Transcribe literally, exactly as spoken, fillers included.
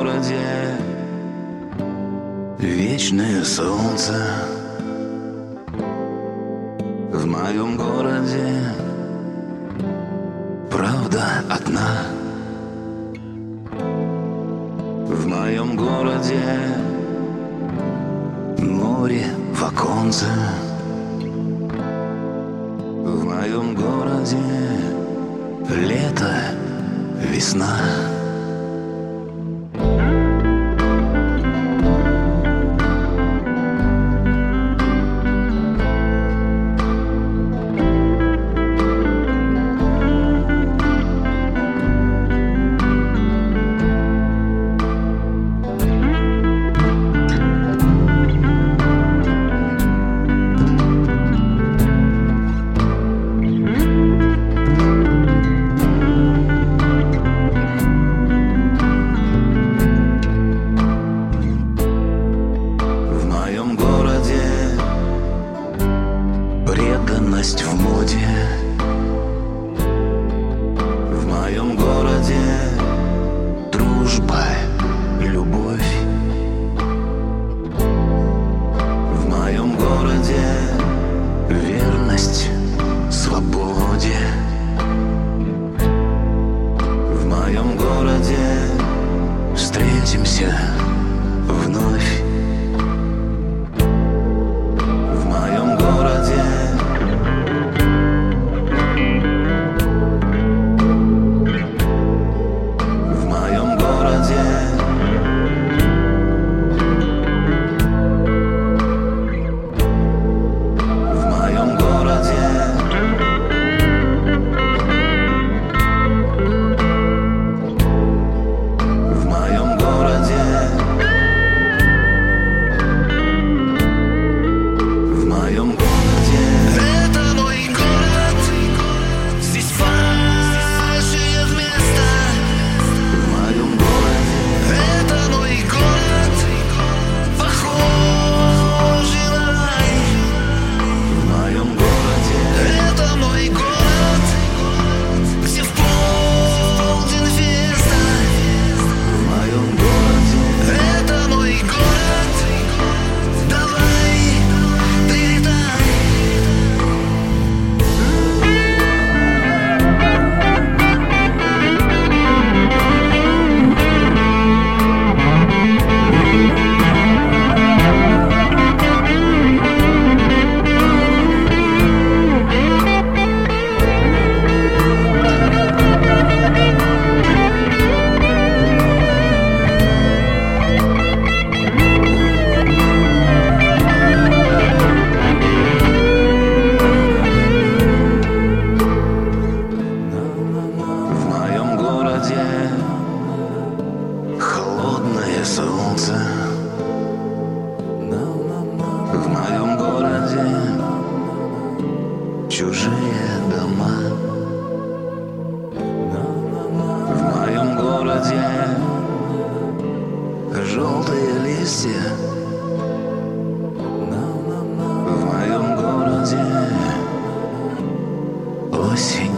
городе вечное солнце. В моем городе правда одна. В моем городе море в оконце. В моем городе лето, весна. Преданность в моде. В моем городе дружба, любовь. В моем городе верность свободе. В моем городе встретимся вновь. Холодное солнце. В моем городе чужие дома. В моем городе желтые листья. В моем городе осень.